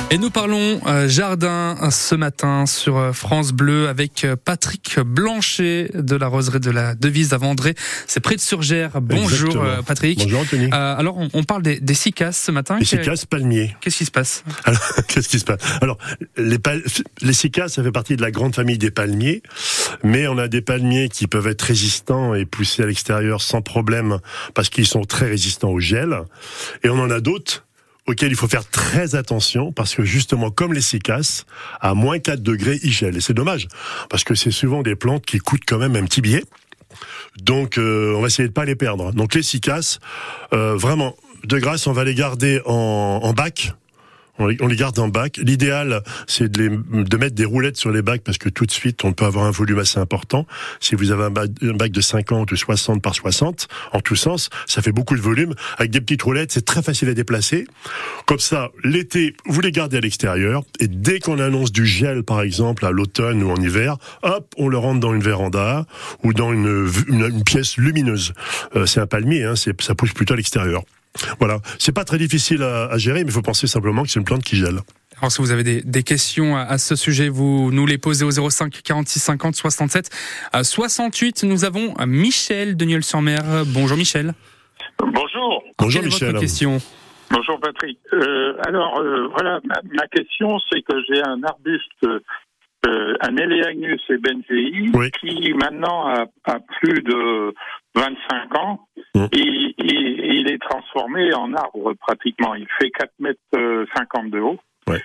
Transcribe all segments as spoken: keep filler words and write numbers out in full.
Et nous parlons euh, jardin ce matin sur France Bleu avec Patrick Blanchet de la Roseraie de la Devise à Vendrée. C'est près de Surgères. Bonjour euh, Patrick. Bonjour Anthony. Euh, alors on, on parle des, des cycas ce matin. Les cycas palmiers. Qu'est-ce qui se passe? Alors, qu'est-ce qui se passe? Alors, les, pal... les cycas, ça fait partie de la grande famille des palmiers, mais on a des palmiers qui peuvent être résistants et pousser à l'extérieur sans problème parce qu'ils sont très résistants au gel. Et on en a d'autres auxquels il faut faire très attention, parce que justement, comme les cycas, à moins quatre degrés, ils gèlent. Et c'est dommage, parce que c'est souvent des plantes qui coûtent quand même un petit billet. Donc, euh, on va essayer de pas les perdre. Donc, les cycas, euh, vraiment, de grâce, on va les garder en, en bac. On les, on les garde en bac. L'idéal, c'est de, les, de mettre des roulettes sur les bacs, parce que tout de suite, on peut avoir un volume assez important. Si vous avez un bac, un bac de cinquante ou soixante par soixante, en tous sens, ça fait beaucoup de volume. Avec des petites roulettes, c'est très facile à déplacer. Comme ça, l'été, vous les gardez à l'extérieur. Et dès qu'on annonce du gel, par exemple, à l'automne ou en hiver, hop, on le rentre dans une véranda ou dans une, une, une pièce lumineuse. Euh, c'est un palmier, hein, c'est, ça pousse plutôt à l'extérieur. Voilà, c'est pas très difficile à, à gérer, mais il faut penser simplement que c'est une plante qui gèle. Alors si vous avez des, des questions à, à ce sujet, vous nous les posez au zéro cinq quarante-six cinquante soixante-sept soixante-huit. Nous avons Michel de Nieul-sur-Mer. Bonjour Michel. Bonjour. Bonjour Quelle Michel. est votre question? Bonjour Patrick. Euh, alors euh, voilà, ma, ma question, c'est que j'ai un arbuste, euh, un Eleagnus ebenzei, oui. qui maintenant a, a plus de vingt-cinq ans. Mmh. Et, et il est transformé en arbre pratiquement. Il fait quatre mètres cinquante de haut. Ouais.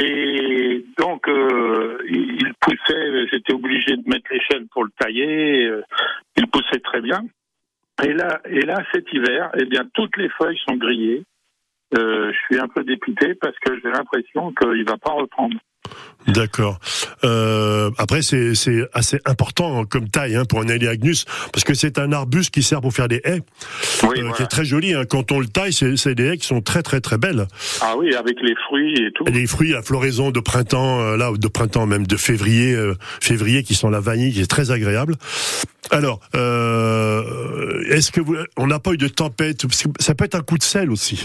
Et donc, euh, il poussait, j'étais obligé de mettre l'échelle pour le tailler. Euh, il poussait très bien. Et là, et là, cet hiver, eh bien, toutes les feuilles sont grillées. Euh, je suis un peu dépité parce que j'ai l'impression qu'il ne va pas reprendre. D'accord. Euh, après, c'est, c'est assez important comme taille hein, pour un Eleagnus, parce que c'est un arbuste qui sert pour faire des haies, oui, euh, voilà. qui est très joli. Hein. Quand on le taille, c'est, c'est des haies qui sont très très très belles. Ah oui, avec les fruits et tout. Les fruits à floraison de printemps, euh, là, de printemps même de février, euh, février qui sont la vanille, qui est très agréable. Alors, euh, est-ce que vous, on n'a pas eu de tempête? Ça peut être un coup de sel aussi.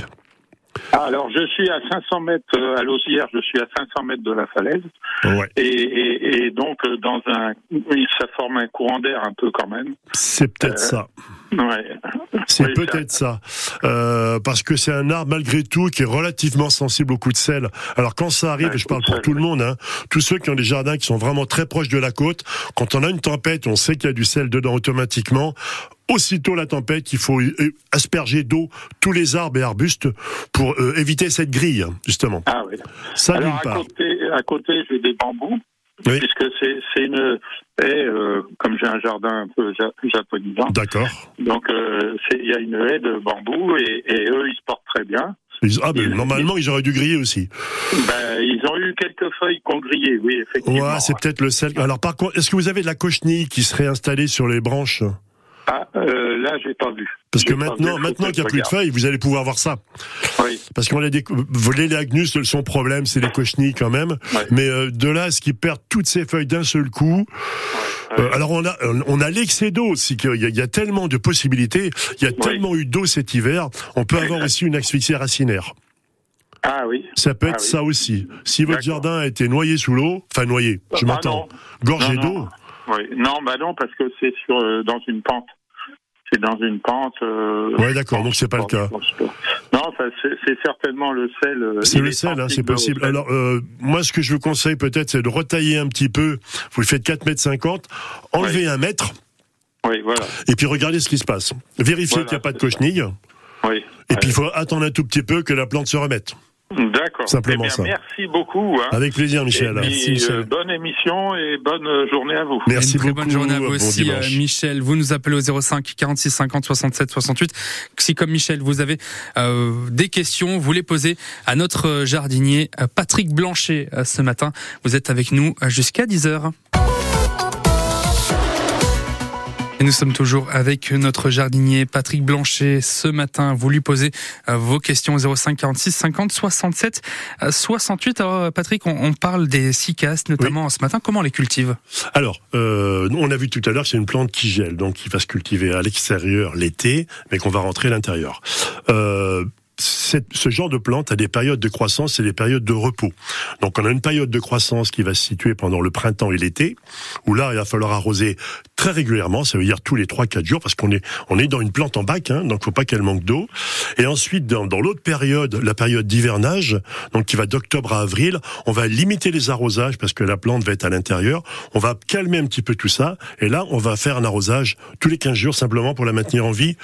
Alors, je suis à cinq cents mètres à Lausière, je suis à cinq cents mètres de la falaise. Ouais. Et, et, et donc, dans un, ça forme un courant d'air un peu quand même. C'est peut-être euh, ça. Ouais. C'est oui, peut-être ça. ça. Euh, parce que c'est un arbre, malgré tout, qui est relativement sensible au coup de sel. Alors, quand ça arrive, et je parle pour sel, tout le monde, hein, tous ceux qui ont des jardins qui sont vraiment très proches de la côte, quand on a une tempête, on sait qu'il y a du sel dedans automatiquement. Aussitôt la tempête, il faut asperger d'eau tous les arbres et arbustes pour euh, éviter cette grille, justement. Ah oui. Ça, alors, d'une à part. Côté, à côté, j'ai des bambous, oui. puisque c'est, c'est une haie, euh, comme j'ai un jardin un peu japonisant. D'accord. Donc, euh, c'est, il y a une haie de bambous et, et eux, ils se portent très bien. Ils, ah, ben, ils, normalement, ils auraient dû griller aussi. Ben, ils ont eu quelques feuilles qu'on grillait, oui, effectivement. Ouais, c'est peut-être le sel. Alors, par contre, est-ce que vous avez de la cochenille qui serait installée sur les branches? Ah, euh, là, j'ai pas vu. Parce j'ai que maintenant, maintenant qu'il n'y a plus de feuilles, vous allez pouvoir voir ça. Oui. Parce qu'on a des, les Eleagnus, son problème, c'est les cochenilles quand même. Ouais. Mais euh, de là à ce qu'ils perdent toutes ces feuilles d'un seul coup. Ouais, ouais. Euh, alors on a, on a l'excès d'eau aussi. Il y, a, il y a tellement de possibilités. Il y a ouais. tellement eu d'eau cet hiver. On peut avoir aussi une asphyxie racinaire. Ah oui. Ça peut être ah, ça oui. aussi. Si votre D'accord. jardin a été noyé sous l'eau, enfin noyé, je bah m'entends, gorgé non, d'eau. Non. Oui. Non, bah non, parce que c'est sur euh, dans une pente. C'est dans une pente. Euh, ouais, d'accord. Donc c'est pas le cas. Non, ça, c'est, c'est certainement le sel. Euh, c'est le sel, hein, c'est possible. Alors euh, moi, ce que je vous conseille peut-être, c'est de retailler un petit peu. Vous le faites quatre mètres cinquante, enlevez oui. un mètre. Oui, voilà. Et puis regardez ce qui se passe. Vérifiez voilà, qu'il n'y a pas de cochenille. Oui. Et ouais. puis il faut attendre un tout petit peu que la plante se remette. D'accord. Simplement eh bien, ça. Merci beaucoup. Hein. Avec plaisir, Michel. Et puis, merci, Michel. Euh, bonne émission et bonne journée à vous. Merci une très beaucoup. Bonne journée à vous aussi, bon euh, Michel. Vous nous appelez au zéro cinq quarante-six cinquante soixante-sept soixante-huit. Si, comme Michel, vous avez euh, des questions, vous les posez à notre jardinier Patrick Blanchet euh, ce matin. Vous êtes avec nous jusqu'à dix heures. Et nous sommes toujours avec notre jardinier Patrick Blanchet. Ce matin, vous lui posez vos questions au zéro cinq quarante-six cinquante soixante-sept soixante-huit. Alors Patrick, on, on parle des cycas notamment oui. ce matin. Comment on les cultive? Alors, euh, on a vu tout à l'heure, c'est une plante qui gèle, donc qui va se cultiver à l'extérieur l'été, mais qu'on va rentrer à l'intérieur. Euh, cette, ce genre de plante a des périodes de croissance et des périodes de repos. Donc on a une période de croissance qui va se situer pendant le printemps et l'été, où là il va falloir arroser très régulièrement, ça veut dire tous les trois quatre jours, parce qu'on est on est dans une plante en bac, hein, donc faut pas qu'elle manque d'eau. Et ensuite dans, dans l'autre période, la période d'hivernage, donc qui va d'octobre à avril, on va limiter les arrosages parce que la plante va être à l'intérieur. On va calmer un petit peu tout ça, et là on va faire un arrosage tous les quinze jours simplement pour la maintenir en vie.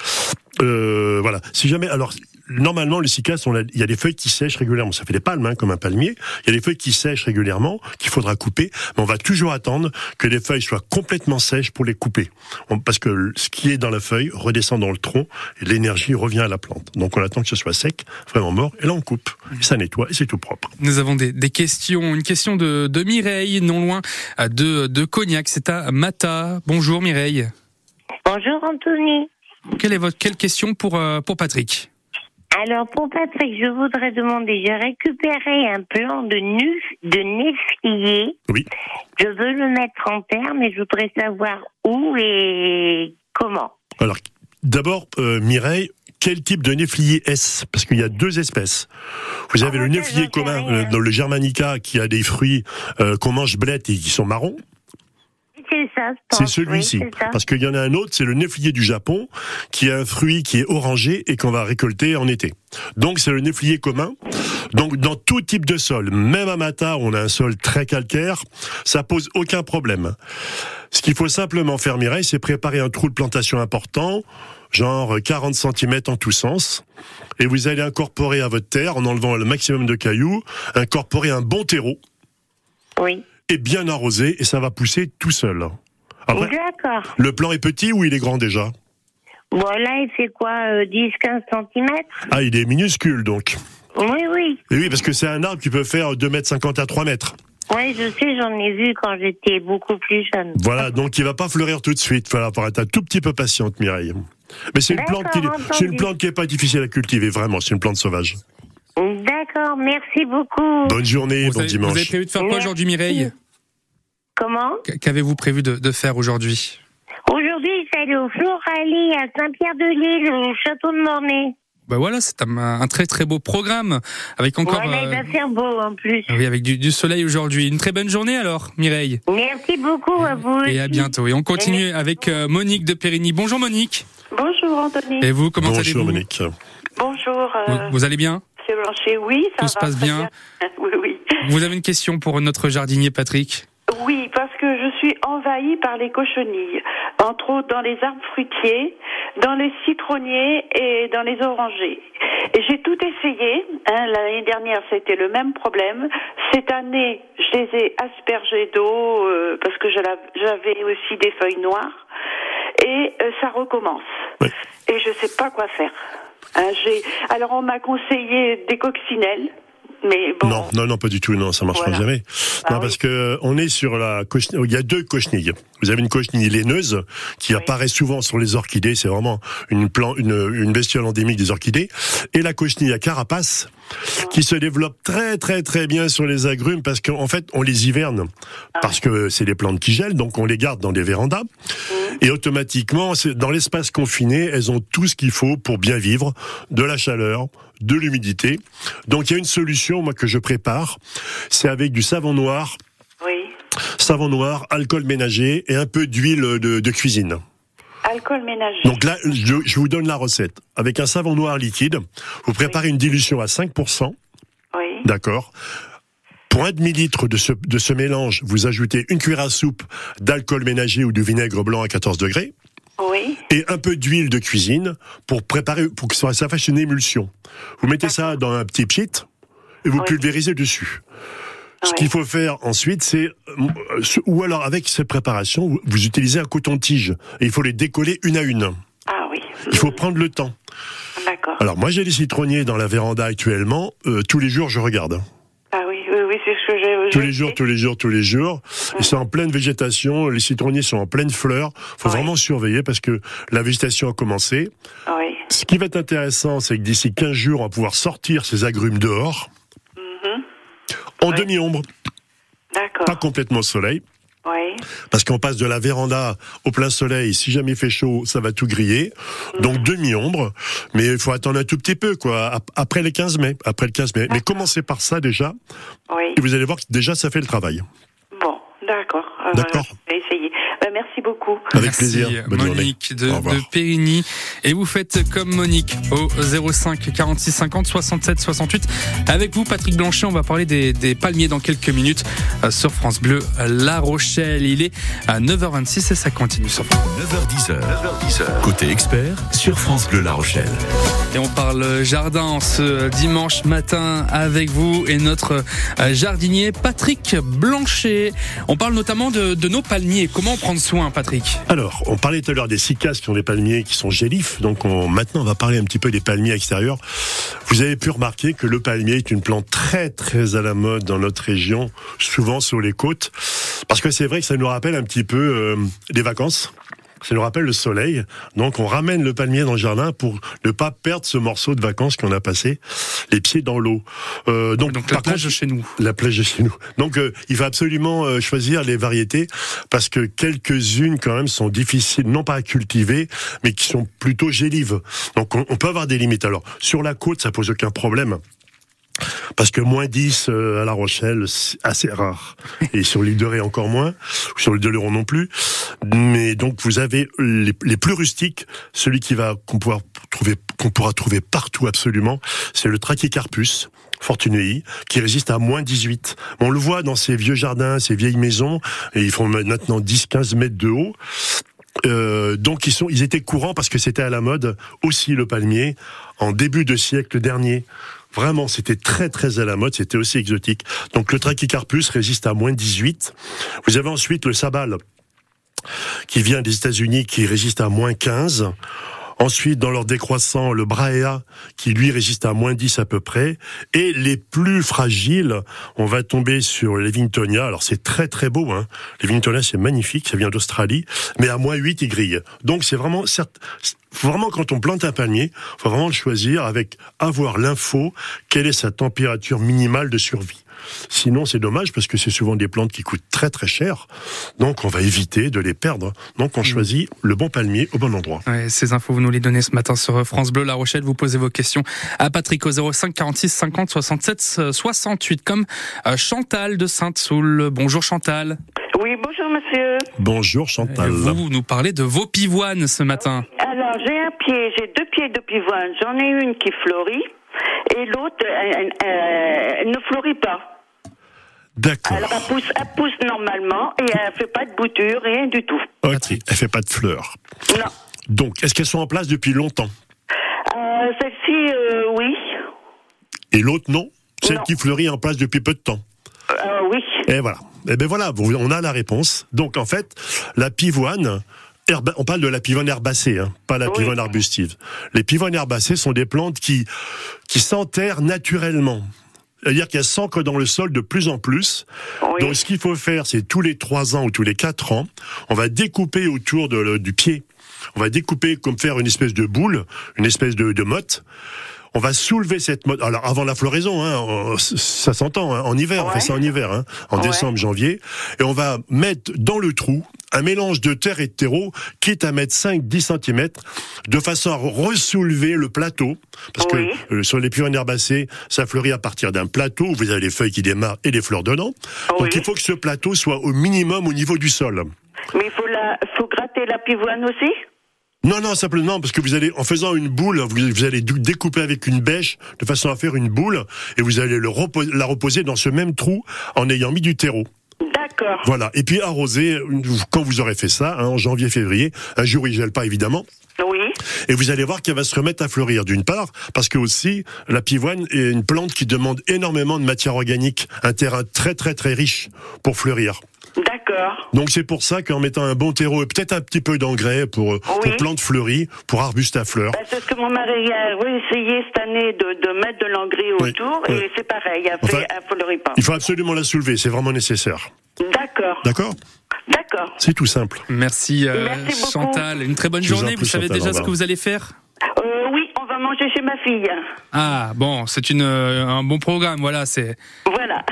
Euh, voilà. Si jamais, alors normalement le cycas, on a, il y a des feuilles qui sèchent régulièrement. Ça fait des palmes, hein, comme un palmier. Il y a des feuilles qui sèchent régulièrement, qu'il faudra couper. Mais on va toujours attendre que les feuilles soient complètement sèches pour les couper, on, parce que ce qui est dans la feuille redescend dans le tronc et l'énergie revient à la plante. Donc on attend que ce soit sec, vraiment mort, et là on coupe. Et ça nettoie et c'est tout propre. Nous avons des, des questions. Une question de, de Mireille, non loin de, de Cognac. C'est à Mata. Bonjour Mireille. Bonjour Anthony. Quelle est votre quelle question pour euh, pour Patrick? Alors pour Patrick, je voudrais demander, j'ai récupéré un plan de nu de néflier. Oui. Je veux le mettre en terre, mais je voudrais savoir où et comment. Alors d'abord euh, Mireille, quel type de néflier est-ce? Parce qu'il y a deux espèces. Vous avez oh, le néflier commun, euh, dans le Germanica, qui a des fruits euh, qu'on mange blettes et qui sont marrons. C'est ça, c'est celui-ci. Oui, c'est parce qu'il y en a un autre, c'est le néflier du Japon, qui a un fruit qui est orangé et qu'on va récolter en été. Donc c'est le néflier commun. Donc dans tout type de sol, même à Mata, où on a un sol très calcaire, ça pose aucun problème. Ce qu'il faut simplement faire, Mireille, c'est préparer un trou de plantation important, genre quarante centimètres en tous sens, et vous allez incorporer à votre terre, en enlevant le maximum de cailloux, incorporer un bon terreau. Oui. Et bien arrosé, et ça va pousser tout seul. Après, d'accord. Le plant est petit ou il est grand déjà? Bon, là, il fait quoi, euh, dix à quinze centimètres? Ah, il est minuscule, donc. Oui, oui. Et oui, parce que c'est un arbre qui peut faire deux mètres cinquante à trois mètres. Oui, je sais, j'en ai vu quand j'étais beaucoup plus jeune. Voilà, donc il va pas fleurir tout de suite. Il va falloir être un tout petit peu patiente, Mireille. Mais c'est une, plante qui, c'est une plante qui est pas difficile à cultiver, vraiment, c'est une plante sauvage. D'accord, merci beaucoup. Bonne journée, vous bon avez, dimanche. Vous avez prévu de faire quoi aujourd'hui, Mireille? Comment? Qu'avez-vous prévu de, de faire aujourd'hui? Aujourd'hui, je vais aller au Floralie à Saint-Pierre-de-l'Île, au château de Mornay. Ben voilà, c'est un, un très très beau programme avec encore. Voilà, il va faire beau en plus. Oui, avec du, du soleil aujourd'hui. Une très bonne journée alors, Mireille. Merci beaucoup à vous. Et à bientôt. Et on continue et avec euh, Monique de Périgny. Bonjour Monique. Bonjour Anthony. Et vous, comment allez-vous? Bonjour Monique. Bonjour. Euh... Vous, vous allez bien? C'est Blanchet, oui, ça Tout va. se passe bien. bien. Oui, oui. Vous avez une question pour notre jardinier Patrick? Oui, parce que je suis envahie par les cochenilles, entre autres dans les arbres fruitiers, dans les citronniers et dans les orangers. Et j'ai tout essayé. Hein, l'année dernière, c'était le même problème. Cette année, je les ai aspergés d'eau euh, parce que j'avais aussi des feuilles noires. Et euh, ça recommence. Oui. Et je sais pas quoi faire. Hein, j'ai... Alors, on m'a conseillé des coccinelles. Mais bon. Non, non, non, pas du tout, non, ça marchera voilà. jamais. Ah, non, oui. Parce que on est sur la cochenille, il y a deux cochenilles. Vous avez une cochenille laineuse qui oui. apparaît souvent sur les orchidées, c'est vraiment une plante, une, une bestiole endémique des orchidées, et la cochenille à carapace ah. qui se développe très très très bien sur les agrumes parce qu'en fait on les hiverne ah. parce que c'est des plantes qui gèlent, donc on les garde dans des vérandas mmh. et automatiquement dans l'espace confiné, elles ont tout ce qu'il faut pour bien vivre, de la chaleur, de l'humidité. Donc il y a une solution moi que je prépare, c'est avec du savon noir. Oui. Savon noir, alcool ménager et un peu d'huile de, de cuisine. Alcool ménager. Donc là, je, je vous donne la recette. Avec un savon noir liquide, vous préparez oui. une dilution à cinq pour cent. Oui. D'accord. Pour un demi-litre de ce, de ce mélange, vous ajoutez une cuillère à soupe d'alcool ménager ou de vinaigre blanc à quatorze degrés. Oui. Et un peu d'huile de cuisine pour préparer, pour que ça fasse une émulsion. Vous mettez D'accord. ça dans un petit pchit et vous oui. pulvérisez dessus. Ce oui. qu'il faut faire ensuite, c'est, ou alors avec cette préparation, vous utilisez un coton-tige et il faut les décoller une à une. Ah oui. Il faut prendre le temps. D'accord. Alors moi j'ai des citronniers dans la véranda actuellement, euh, tous les jours je regarde. Ah oui, oui, oui, c'est ce que j'ai. Tous les jours, tous les jours, tous les jours. Mmh. Ils sont en pleine végétation, les citronniers sont en pleine fleur. Faut oui. vraiment surveiller parce que la végétation a commencé. Oui. Ce qui va être intéressant, c'est que d'ici quinze jours, on va pouvoir sortir ces agrumes dehors. En oui. demi-ombre. D'accord. Pas complètement au soleil. Oui. Parce qu'on passe de la véranda au plein soleil, si jamais il fait chaud, ça va tout griller. Donc mmh. demi-ombre, mais il faut attendre un tout petit peu, quoi, après le quinze mai. Après le quinze mai. Mais commencez par ça déjà, oui. et vous allez voir que déjà ça fait le travail. Bon, d'accord. Euh, d'accord. Je vais essayer. Ben, merci beaucoup. Avec merci, plaisir. Bonne Monique de, de Périgny. Et vous faites comme Monique au zéro cinq quarante-six cinquante soixante-sept soixante-huit. Avec vous, Patrick Blanchet, on va parler des, des palmiers dans quelques minutes euh, sur France Bleu La Rochelle. Il est à neuf heures vingt-six et ça continue sur neuf heures dix. neuf heures dix. Côté expert sur France Bleu La Rochelle. Et on parle jardin ce dimanche matin avec vous et notre jardinier Patrick Blanchet. On parle notamment de, de nos palmiers. Comment prendre soin, Patrick? Alors, on parlait tout à l'heure des cycas qui sont des palmiers qui sont gélifs. Donc on, maintenant, on va parler un petit peu des palmiers extérieurs. Vous avez pu remarquer que le palmier est une plante très très à la mode dans notre région, souvent sur les côtes. Parce que c'est vrai que ça nous rappelle un petit peu euh, des vacances. Ça nous rappelle le soleil. Donc, on ramène le palmier dans le jardin pour ne pas perdre ce morceau de vacances qu'on a passé les pieds dans l'eau. Euh, donc, donc la par plage contre, de chez nous. La plage de chez nous. Donc, euh, il va absolument euh, choisir les variétés parce que quelques-unes, quand même, sont difficiles, non pas à cultiver, mais qui sont plutôt gélives. Donc, on, on peut avoir des limites. Alors, sur la côte, ça pose aucun problème. Parce que moins dix euh, à La Rochelle, c'est assez rare. Et sur l'île de Ré encore moins, sur l'île de Léron non plus. Mais donc vous avez les, les plus rustiques, celui qui va qu'on pourra trouver, qu'on pourra trouver partout absolument, c'est le Trachycarpus fortunei, qui résiste à moins dix-huit. On le voit dans ces vieux jardins, ces vieilles maisons, et ils font maintenant dix à quinze mètres de haut. Euh, donc ils sont, ils étaient courants parce que c'était à la mode aussi le palmier en début de siècle dernier. Vraiment, c'était très très à la mode, c'était aussi exotique. Donc le Trachycarpus résiste à moins dix-huit. Vous avez ensuite le sabal qui vient des États-Unis qui résiste à moins quinze. Ensuite, dans leur décroissant, le Braea, qui lui résiste à moins dix à peu près. Et les plus fragiles, on va tomber sur l'Evingtonia. Alors c'est très très beau, hein. L'Evingtonia, c'est magnifique, ça vient d'Australie. Mais à moins huit, il grille. Donc c'est vraiment, certes, vraiment quand on plante un palmier, faut vraiment le choisir avec avoir l'info, quelle est sa température minimale de survie. Sinon, c'est dommage parce que c'est souvent des plantes qui coûtent très très cher. Donc, on va éviter de les perdre. Donc, on choisit le bon palmier au bon endroit. Ouais, ces infos, vous nous les donnez ce matin sur France Bleu La Rochelle. Vous posez vos questions à Patrick au zéro cinq quarante-six cinquante soixante-sept soixante-huit. Comme Chantal de Sainte-Soule. Bonjour Chantal. Oui, bonjour monsieur. Bonjour Chantal. Et vous nous parlez de vos pivoines ce matin. Alors, j'ai un pied, j'ai deux pieds de pivoine. J'en ai une qui fleurit et l'autre, elle, elle, elle ne fleurit pas. D'accord. Alors, elle pousse, elle pousse normalement et elle fait pas de bouture, rien du tout. Ok, elle fait pas de fleurs. Non. Donc, est-ce qu'elles sont en place depuis longtemps? Euh, celle-ci, euh, oui. Et l'autre, non? Celle non. qui fleurit en place depuis peu de temps? Euh, oui. Et voilà. Et ben voilà, on a la réponse. Donc, en fait, la pivoine, herba, on parle de la pivoine herbacée, hein, pas la oui. pivoine arbustive. Les pivoines herbacées sont des plantes qui, qui s'enterrent naturellement. C'est-à-dire qu'elles s'ancrent dans le sol de plus en plus. Oui. Donc, ce qu'il faut faire, c'est tous les trois ans ou tous les quatre ans, on va découper autour de, le, du pied. On va découper comme faire une espèce de boule, une espèce de, de motte. On va soulever cette motte. Alors, avant la floraison, hein, ça s'entend, hein, en hiver, ouais. on fait ça en hiver, hein, en ouais. décembre, janvier. Et on va mettre dans le trou un mélange de terre et de terreau, quitte à mettre cinq à dix centimètres, de façon à ressoulever le plateau. Parce oui. que euh, sur les pivoines herbacées, ça fleurit à partir d'un plateau où vous avez les feuilles qui démarrent et les fleurs dedans. Oui. Donc il faut que ce plateau soit au minimum au niveau du sol. Mais il faut, la, faut gratter la pivoine aussi ? Non, non, simplement parce que vous allez, en faisant une boule, vous, vous allez découper avec une bêche de façon à faire une boule et vous allez le repos, la reposer dans ce même trou en ayant mis du terreau. D'accord. Voilà. Et puis arroser quand vous aurez fait ça, hein, en janvier, février. Un jour, il gèle pas évidemment. Oui. Et vous allez voir qu'elle va se remettre à fleurir d'une part, parce que aussi la pivoine est une plante qui demande énormément de matière organique, un terrain très très très riche pour fleurir. D'accord. Donc c'est pour ça qu'en mettant un bon terreau et peut-être un petit peu d'engrais pour, oui. pour plantes fleuries, pour arbustes à fleurs. Ben, c'est ce que mon mari a essayé cette année de, de mettre de l'engrais oui. autour oui. et c'est pareil, elle enfin, ne fleurit pas. Il faut absolument la soulever, c'est vraiment nécessaire. D'accord. D'accord. D'accord. C'est tout simple. Merci, euh, Merci Chantal. Une très bonne Je journée. Vous, vous savez Chantal, déjà ce que vous allez faire ? euh, Oui, on va manger chez ma fille. Ah bon, c'est une euh, un bon programme. Voilà, c'est. Voilà.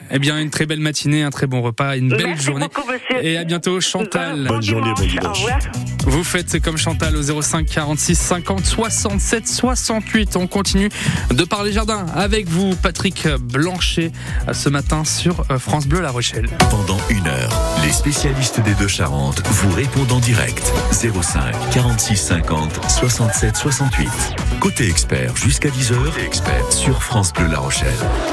Eh bien, une très belle matinée, un très bon repas, une belle Merci journée. beaucoup, monsieur. Et à bientôt, Chantal. Bonne journée, bon dimanche. Au revoir. Vous faites comme Chantal au zéro cinq quarante-six cinquante soixante-sept soixante-huit. On continue de parler jardin avec vous, Patrick Blanchet, ce matin sur France Bleu La Rochelle. Pendant une heure, les spécialistes des Deux-Charentes vous répondent en direct. zéro cinq quarante-six cinquante soixante-sept soixante-huit. Côté expert jusqu'à dix heures. Côté expert sur France Bleu La Rochelle.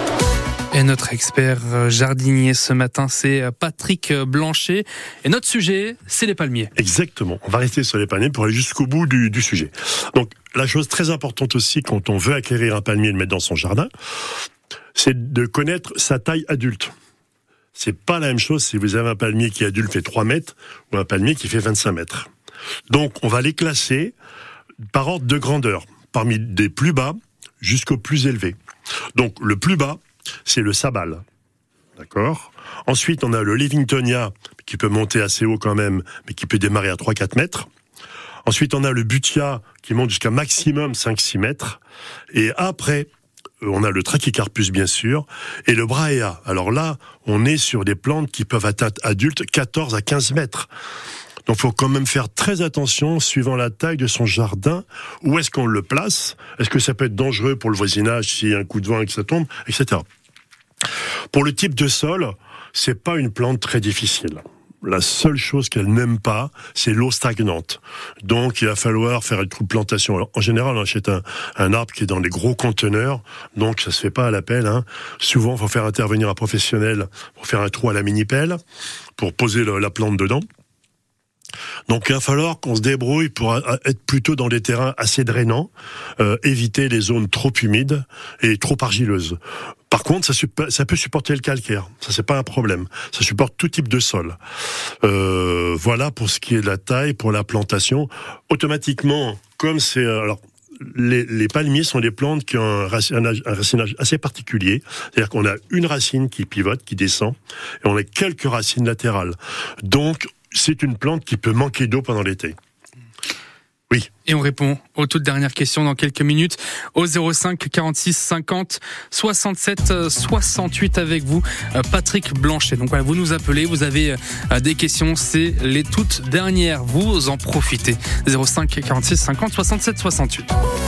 Et notre expert jardinier ce matin, c'est Patrick Blanchet. Et notre sujet, c'est les palmiers. Exactement. On va rester sur les palmiers pour aller jusqu'au bout du, du sujet. Donc, la chose très importante aussi quand on veut acquérir un palmier et le mettre dans son jardin, c'est de connaître sa taille adulte. C'est pas la même chose si vous avez un palmier qui adulte fait trois mètres ou un palmier qui fait vingt-cinq mètres. Donc, on va les classer par ordre de grandeur, parmi des plus bas jusqu'au plus élevé. Donc, le plus bas, c'est le sabal. D'accord ? Ensuite, on a le Livingtonia, qui peut monter assez haut quand même, mais qui peut démarrer à trois à quatre mètres. Ensuite, on a le Butia, qui monte jusqu'à maximum cinq à six mètres. Et après, on a le Trachycarpus, bien sûr, et le Brahea. Alors là, on est sur des plantes qui peuvent atteindre adultes quatorze à quinze mètres. Donc, il faut quand même faire très attention, suivant la taille de son jardin, où est-ce qu'on le place, est-ce que ça peut être dangereux pour le voisinage s'il y a un coup de vent et que ça tombe, et cetera. Pour le type de sol, c'est pas une plante très difficile. La seule chose qu'elle n'aime pas, c'est l'eau stagnante. Donc, il va falloir faire une trou de plantation. Alors, en général, on achète un, un arbre qui est dans des gros conteneurs, donc ça se fait pas à la pelle, hein. Souvent, il faut faire intervenir un professionnel pour faire un trou à la mini-pelle, pour poser le, la plante dedans. Donc il va falloir qu'on se débrouille pour être plutôt dans des terrains assez drainants, euh, éviter les zones trop humides et trop argileuses. Par contre, ça, ça peut supporter le calcaire, ça c'est pas un problème. Ça supporte tout type de sol. Euh, voilà pour ce qui est de la taille, pour la plantation. Automatiquement, comme c'est alors. Les, les palmiers sont des plantes qui ont un racinage, un racinage assez particulier. C'est-à-dire qu'on a une racine qui pivote, qui descend, et on a quelques racines latérales. Donc, c'est une plante qui peut manquer d'eau pendant l'été. Oui. Et on répond aux toutes dernières questions dans quelques minutes au zéro cinq quarante-six cinquante soixante-sept soixante-huit avec vous, Patrick Blanchet. Donc voilà, vous nous appelez, vous avez des questions, c'est les toutes dernières, vous en profitez. zéro cinq quarante-six cinquante soixante-sept soixante-huit.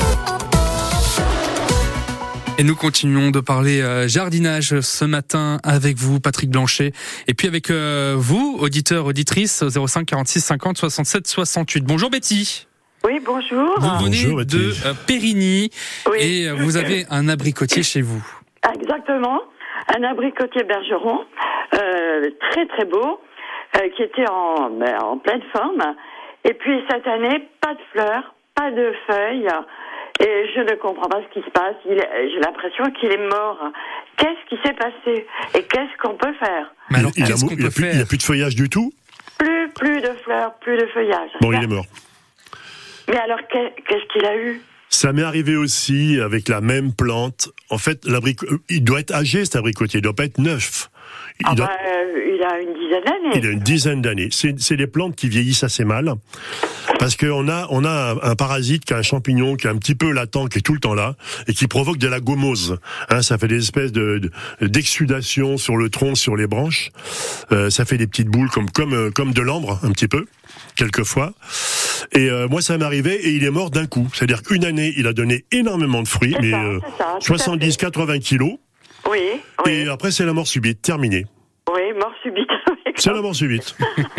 Et nous continuons de parler jardinage ce matin avec vous, Patrick Blanchet, et puis avec vous, auditeurs, auditrices, au zéro cinq quarante-six cinquante soixante-sept soixante-huit. Bonjour Betty. Oui, bonjour. Vous venez Bonjour, de euh, Périgny, Oui. et euh, vous avez un abricotier chez vous. Exactement. Un abricotier bergeron, euh, très très beau, euh, qui était en, ben, en pleine forme. Et puis cette année, pas de fleurs, pas de feuilles. Et je ne comprends pas ce qui se passe. Il, j'ai l'impression qu'il est mort. Qu'est-ce qui s'est passé? Et qu'est-ce qu'on peut faire? Mais alors, il, qu'est-ce a, qu'on il, a peut plus, faire il a plus de feuillage du tout. Plus, plus de fleurs, plus de feuillage. Bon, il est mort. Mais alors, qu'est-ce qu'il a eu? Ça m'est arrivé aussi avec la même plante. En fait, l'abric... il doit être âgé, cet abricotier. Il doit pas être neuf. Il, ah doit... bah, euh, il a une dizaine d'années. Il a une dizaine d'années. C'est, c'est des plantes qui vieillissent assez mal. Parce qu'on a, on a un, un parasite qui a un champignon qui est un petit peu latent, qui est tout le temps là, et qui provoque de la gomose. Hein, ça fait des espèces de, de, d'exsudation sur le tronc, sur les branches. Euh, ça fait des petites boules comme, comme, comme de l'ambre, un petit peu, quelquefois. Et euh, moi, ça m'est arrivé et il est mort d'un coup. C'est-à-dire qu'une année, il a donné énormément de fruits, c'est mais ça, euh, c'est ça, soixante-dix à quatre-vingts kilos. Oui, oui. Et après, c'est la mort subite, terminé. Oui, mort subite. C'est la mort subite.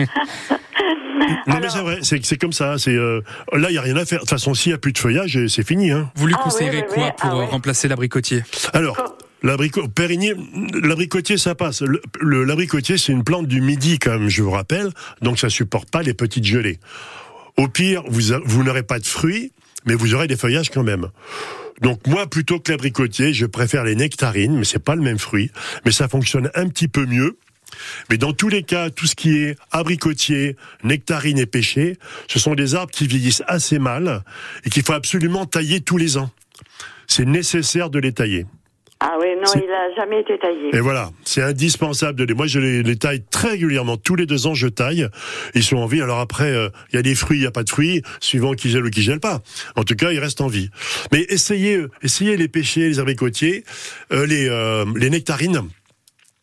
Non, mais c'est vrai, c'est, c'est comme ça. C'est, euh, là, il n'y a rien à faire. De toute façon, s'il n'y a plus de feuillage, c'est fini. Hein. Vous lui Ah, conseillerez oui, oui, quoi oui. pour Ah, oui. remplacer l'abricotier? Alors, l'abricot, Périgny, l'abricotier, ça passe. Le, le, l'abricotier, c'est une plante du Midi, comme je vous rappelle, donc ça supporte pas les petites gelées. Au pire, vous, vous n'aurez pas de fruits, mais vous aurez des feuillages quand même. Donc moi, plutôt que l'abricotier, je préfère les nectarines, mais c'est pas le même fruit, mais ça fonctionne un petit peu mieux. Mais dans tous les cas, tout ce qui est abricotier, nectarine et pêcher, ce sont des arbres qui vieillissent assez mal et qu'il faut absolument tailler tous les ans. C'est nécessaire de les tailler. Ah oui, non, C'est... il a jamais été taillé. Et voilà, c'est indispensable de les... Moi, je les, les taille très régulièrement. Tous les deux ans, je taille. Ils sont en vie. Alors après, il euh, y a des fruits, il n'y a pas de fruits, suivant qui gèle ou qui gèle pas. En tout cas, ils restent en vie. Mais essayez, essayez les pêchers, les abricotiers, euh, les, euh, les nectarines.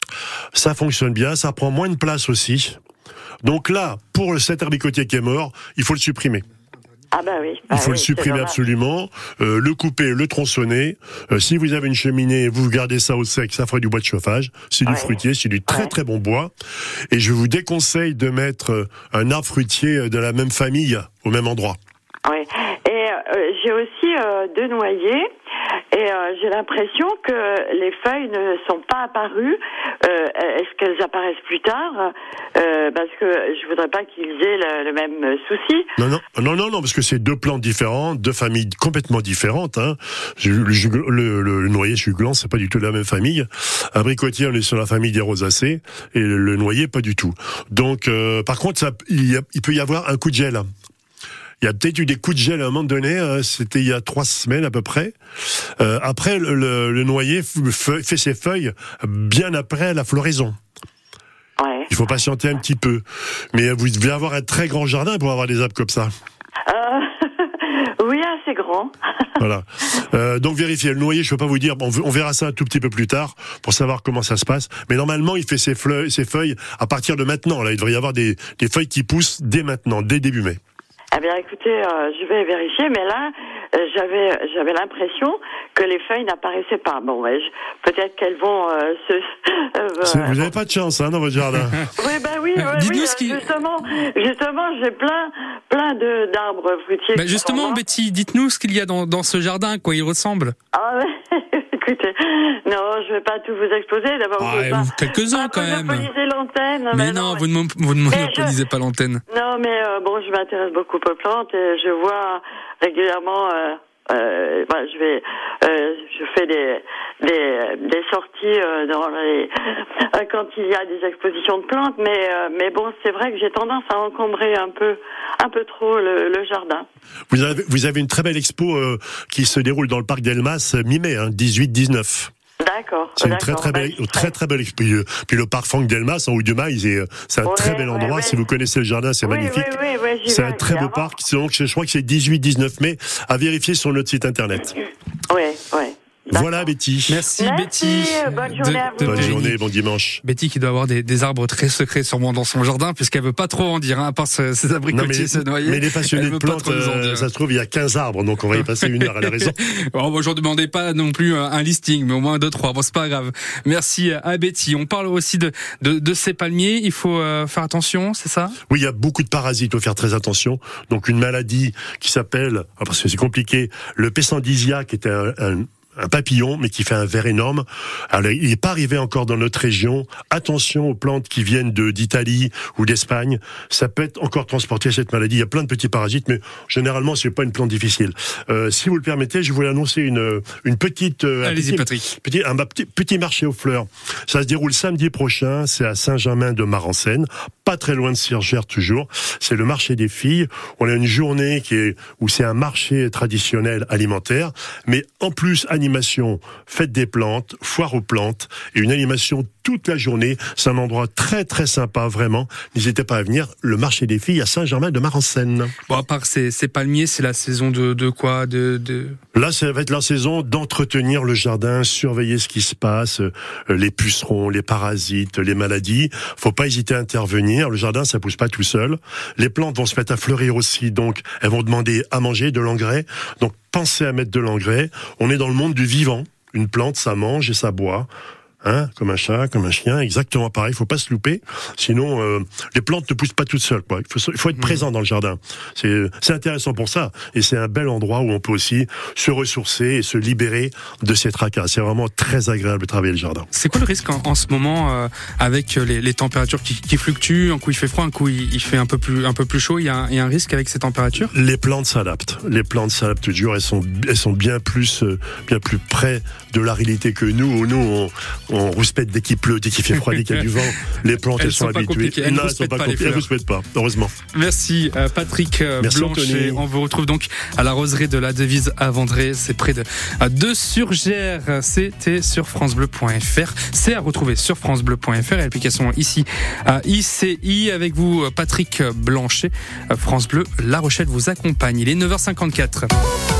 ça fonctionne bien, ça prend moins de place aussi. Donc là, pour cet abricotier qui est mort, il faut le supprimer. Ah bah oui. Bah il faut oui, le supprimer absolument, euh, le couper, le tronçonner. Euh, si vous avez une cheminée, vous gardez ça au sec, ça ferait du bois de chauffage. C'est du ouais. fruitier, c'est du très ouais. très bon bois. Et je vous déconseille de mettre un arbre fruitier de la même famille au même endroit. Oui. Et euh, j'ai aussi euh, deux noyers. Et euh, j'ai l'impression que les feuilles ne sont pas apparues. Euh, est-ce qu'elles apparaissent plus tard euh, Parce que je voudrais pas qu'ils aient le, le même souci. Non, non, non, non, non, parce que c'est deux plantes différentes, deux familles complètement différentes. Hein. Le, le, le, le noyer juglant, c'est pas du tout la même famille. Abricotier, on est sur la famille des rosacées, et le, le noyer, pas du tout. Donc, euh, par contre, ça, il, y a, il peut y avoir un coup de gel. Il y a peut-être eu des coups de gel à un moment donné, euh, c'était il y a trois semaines à peu près. Euh, après, le, le, le noyer f- fait ses feuilles bien après la floraison. Ouais. Il faut patienter un petit peu. Mais vous devez avoir un très grand jardin pour avoir des arbres comme ça. Euh... oui, assez grand. Voilà. Euh, donc vérifiez. Le noyer, je peux pas vous dire. On, on verra ça un tout petit peu plus tard pour savoir comment ça se passe. Mais normalement, il fait ses, fleu- ses feuilles à partir de maintenant. Là, il devrait y avoir des, des feuilles qui poussent dès maintenant, dès début mai. Eh bien, écoutez, euh, je vais vérifier, mais là, euh, j'avais, j'avais l'impression que les feuilles n'apparaissaient pas. Bon, ouais, je, peut-être qu'elles vont euh, se. Euh, vous n'avez pas de chance, hein, dans votre jardin. Oui, ben oui, ouais, Dites-nous oui. ce qui... Justement, justement, j'ai plein, plein de d'arbres fruitiers. Bah justement, Betty, dites-nous ce qu'il y a dans dans ce jardin, quoi il ressemble. Ah ouais. Écoutez, non, je vais pas tout vous exposer. D'abord, ah, je pas, quelques-uns pas quand même. monopoliser l'antenne. Mais, mais non, non, vous ne vous ne monopolisez je... pas l'antenne. Non, mais euh, bon, je m'intéresse beaucoup aux plantes et je vois régulièrement. Euh, euh, bah, je vais, euh, je fais des des, des sorties euh, dans les euh, quand il y a des expositions de plantes, mais euh, mais bon, c'est vrai que j'ai tendance à encombrer un peu un peu trop le, le jardin. Vous avez vous avez une très belle expo euh, qui se déroule dans le parc d'Elmas mi-mai, hein, dix-huit dix-neuf. D'accord. C'est une d'accord, très très belle, bah, très très belle expo. Puis le parc Franck Delmas en haut du Mail, c'est, c'est un ouais, très bel endroit. Ouais, si ouais. vous connaissez le jardin, c'est oui, magnifique. Oui, oui, oui, c'est un très beau avant. Parc. Donc je crois que c'est dix-huit dix-neuf mai. À vérifier sur notre site internet. Oui, oui. D'accord. Voilà Betty. Merci, Merci Betty. Bonne journée de, à vous. Bonne journée, bon dimanche. Betty qui doit avoir des, des arbres très secrets sûrement dans son jardin puisqu'elle veut pas trop en dire, hein, à part ce, ces abricotiers, ce noyer. Mais les passionnés de plantes, euh, ça se trouve il y a quinze arbres, donc on va y passer une heure à la raison. Bon, bon, je ne demandais pas non plus un listing, mais au moins deux, trois. Bon, c'est pas grave. Merci à Betty. On parle aussi de, de, de ces palmiers. Il faut euh, faire attention, c'est ça? Oui, il y a beaucoup de parasites, il faut faire très attention. Donc une maladie qui s'appelle, parce que c'est compliqué, le Pessandisia, qui était un, un un papillon, mais qui fait un ver énorme. Alors, il n'est pas arrivé encore dans notre région. Attention aux plantes qui viennent de, d'Italie ou d'Espagne. Ça peut être encore transporté, cette maladie. Il y a plein de petits parasites, mais généralement, c'est pas une plante difficile. Euh, si vous le permettez, je voulais annoncer une, une petite, euh, Allez-y, un petit, Patrick. Petit, un petit, petit marché aux fleurs. Ça se déroule samedi prochain. C'est à Saint-Germain-de-Marencennes. Pas très loin de Cirgères, toujours. C'est le marché des filles. On a une journée qui est, où c'est un marché traditionnel alimentaire, mais en plus, animation, fête des plantes, foire aux plantes et une animation toute la journée. C'est un endroit très très sympa, vraiment. N'hésitez pas à venir. Le marché des filles à Saint-Germain-de-Marencennes. Bon, à part ces, ces palmiers, c'est la saison de, de quoi de, de... Là, ça va être la saison d'entretenir le jardin, surveiller ce qui se passe, euh, les pucerons, les parasites, les maladies. Faut pas hésiter à intervenir. Le jardin, ça pousse pas tout seul. Les plantes vont se mettre à fleurir aussi, donc elles vont demander à manger, de l'engrais. Donc pensez à mettre de l'engrais. On est dans le monde du vivant. Une plante, ça mange et ça boit. Hein, comme un chat, comme un chien, exactement pareil. Il faut pas se louper, sinon euh, les plantes ne poussent pas toutes seules. Quoi. Il faut, il faut être mmh. présent dans le jardin. C'est, c'est intéressant pour ça, et c'est un bel endroit où on peut aussi se ressourcer et se libérer de ces tracas. C'est vraiment très agréable de travailler le jardin. C'est quoi le risque en, en ce moment euh, avec les, les températures qui, qui fluctuent? Un coup il fait froid, un coup il, il fait un peu plus un peu plus chaud. Il y a un, il y a un risque avec ces températures? Les plantes s'adaptent. Les plantes s'adaptent toujours. Elles sont elles sont bien plus euh, bien plus près de la réalité que nous. Où nous on on rouspète dès qu'il pleut, dès qu'il fait froid, dès qu'il y a du vent. Les plantes, elles, elles sont, sont habituées. Elles non, ne elles sont pas pas compliquées. Elles ne rouspètent pas, heureusement. Merci, euh, Patrick euh, Merci Blanchet. Anthony. On vous retrouve donc à la roseraie de la Devise à Vendré. C'est près de, de Surgères. C'était sur francebleu point f r. C'est à retrouver sur francebleu point f r et l'application ici à I C I. Avec vous, Patrick Blanchet. France Bleu, La Rochelle vous accompagne. Il est neuf heures cinquante-quatre.